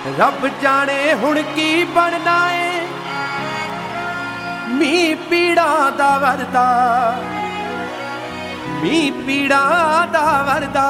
रब जाने हुण की बनना है मी पीड़ा दा वरदा मी पीड़ा दा वरदा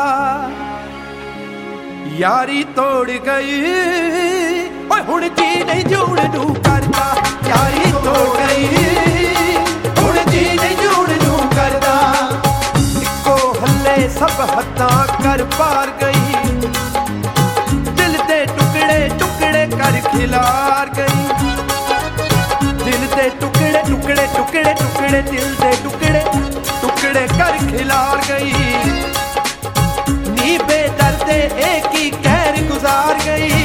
यारी तोड़ गई ओए हुण जी नहीं जूड़ नू करदा यारी तोड़ गई हुण जी नहीं जूड़ नू करदा इको हल्ले सब हद्दां कर पार गई दिल दे टुकड़े टुकड़े कर खिलार गई दिल दे टुकड़े टुकड़े टुकड़े टुकड़े दिल दे टुकड़े टुकड़े कर खिलार गई नी बेदर्दे एक ही कहर गुजार गई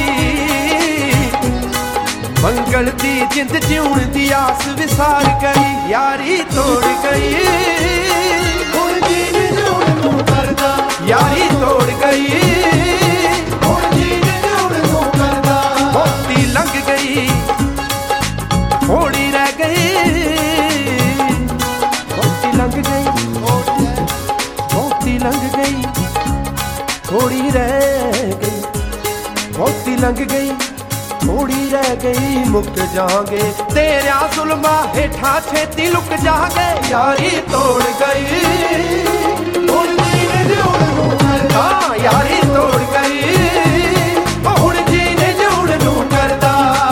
मंगल दी जिंद जीउण दी आस विसार गई यारी तोड़ गई हुण जी नहीं जूड़ नू करदा यारी तोड़ गई हुण जी नहीं जूड़ नू करदा मोती लंघ गई थोड़ी रह गई मोती लंघ गई मोती लंघ गई थोड़ी रह गई मोती लंघ गई थोड़ी रह गई मुक जागे तेरा जुल्मा हेठा छेती लुक जागे यारी तोड़ गई हुण जी ने जूड़ नू करदा यारी तोड़ गई हुण जी ने जूड़ नू करदा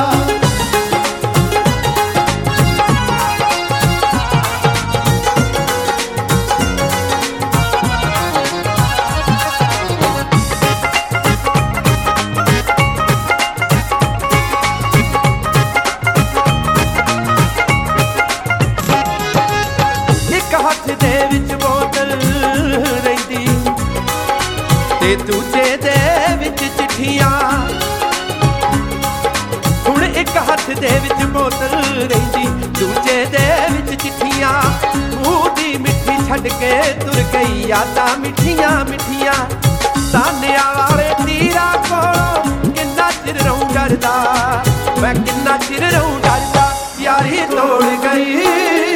हथ दे विच बोतल रहिंदी ते दूजे दे विच चिट्ठियां हुण एक हथ दे विच बोतल रहिंदी दूजे दे विच चिट्ठियां मूंह दी मिठी छड्ड के तुर गई यादां मिठियां मिठियां तानिया वाले तीरा कोलों किन्ना चिर रहूं डरदा मैं किन्ना चिर रहूं डरदा यारी तोड़ गई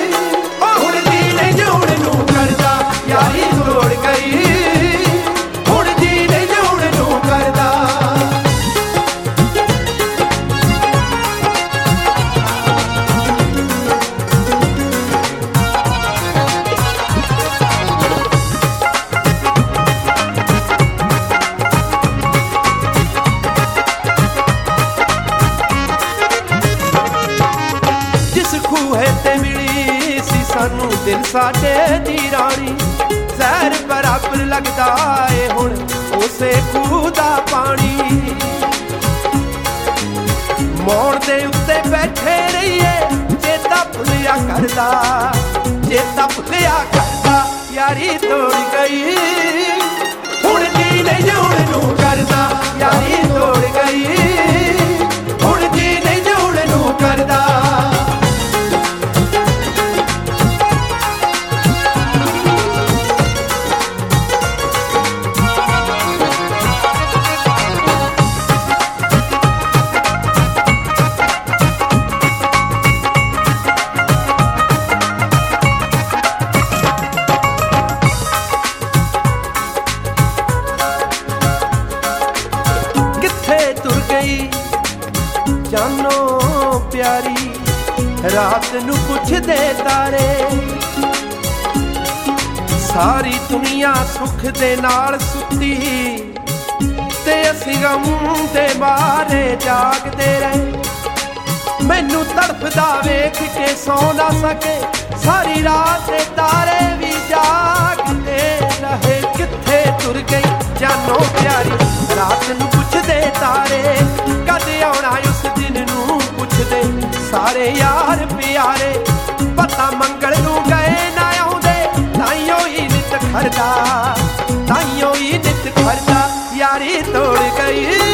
यारी तोड़ गई हुण जी नहीं जूड़ नू करदा जिस खूहे ते मिली सी सानू दिल साडे दी रानी जहर बराबर लगदा है हुण उसे खूह दा पानी मोड़ दे उत्ते बैठे रहिए चेता भुलिया करदा चेता भुलिया करदा यारी तोड़ गई हुण जी नहीं जूड़ नू करदा यारी तोड़ गई हुण जी नहीं जूड़ नू करदा जानो प्यारी रात नू पुछदे तारे सारी दुनिया सुख दे नाल सुती ते असीं गम दे मारे जागदे रहे मैनू तड़फदा वेख के सौ ना सके सारी रात तारे भी जागदे रहे किथे तुर गई जानो प्यारी रात नू पुछदे तारे कद आउणा उस दिन नू पुछदे सारे यार प्यारे पता मंगल नू गए ना आउंदे ताइयों ही नित खरदा ताइयों ही नित खरदा यारी तोड़ गई